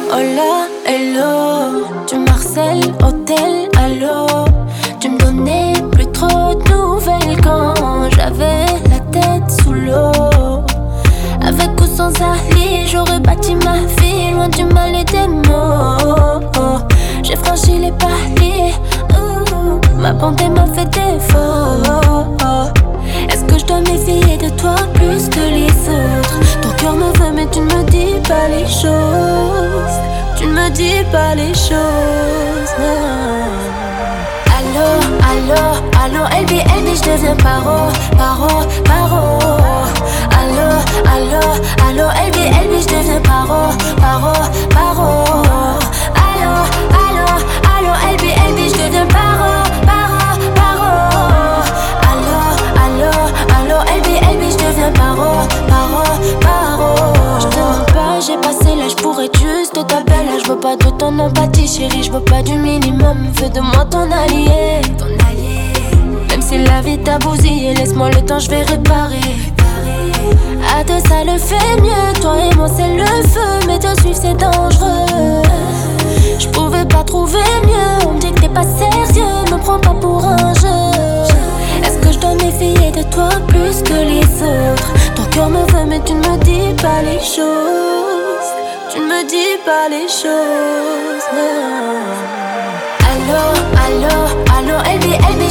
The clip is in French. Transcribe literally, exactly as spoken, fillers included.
Hola, hello, tu m'harcèles, hôtel, allô. Tu me donnais plus trop de nouvelles quand j'avais la tête sous l'eau. Avec ou sans Ali, j'aurais bâti ma vie loin du mal et des mots. J'ai franchi les paliers, ouh, ma bonté m'a fait défaut. Est-ce que je dois méfier de toi plus que les autres? Ton cœur me veut mais tu ne me dis pas les choses. Tu ne me dis pas les choses, non. Allô, allô, allô, L B, L B, je deviens paro, paro, paro. Allô, allô, allô, L B, L B, je deviens paro, paro, paro. Allô, allô, allô, L B, L B, je deviens paro, paro, paro. Allô, allô, allô, L B, L B, je deviens paro, paro, paro. Je te demande pas, j'ai passé l'âge pour être juste ta belle. Je veux pas de ton empathie, chérie, je veux pas du minimum. Fais de moi ton allié, ton allié. Même si la vie t'a bousillé, laisse-moi le temps, je vais réparer. À deux ça le fait mieux, toi et moi c'est le feu. Mais te suivre c'est dangereux. Je pouvais pas trouver mieux, on me dit que t'es pas sérieux. Me prends pas pour un jeu. Est-ce que je dois méfier de toi plus que les autres? Ton cœur me veut mais tu ne me dis pas les choses. Tu ne me dis pas les choses, non. Allô, allô, allô, L B, L B,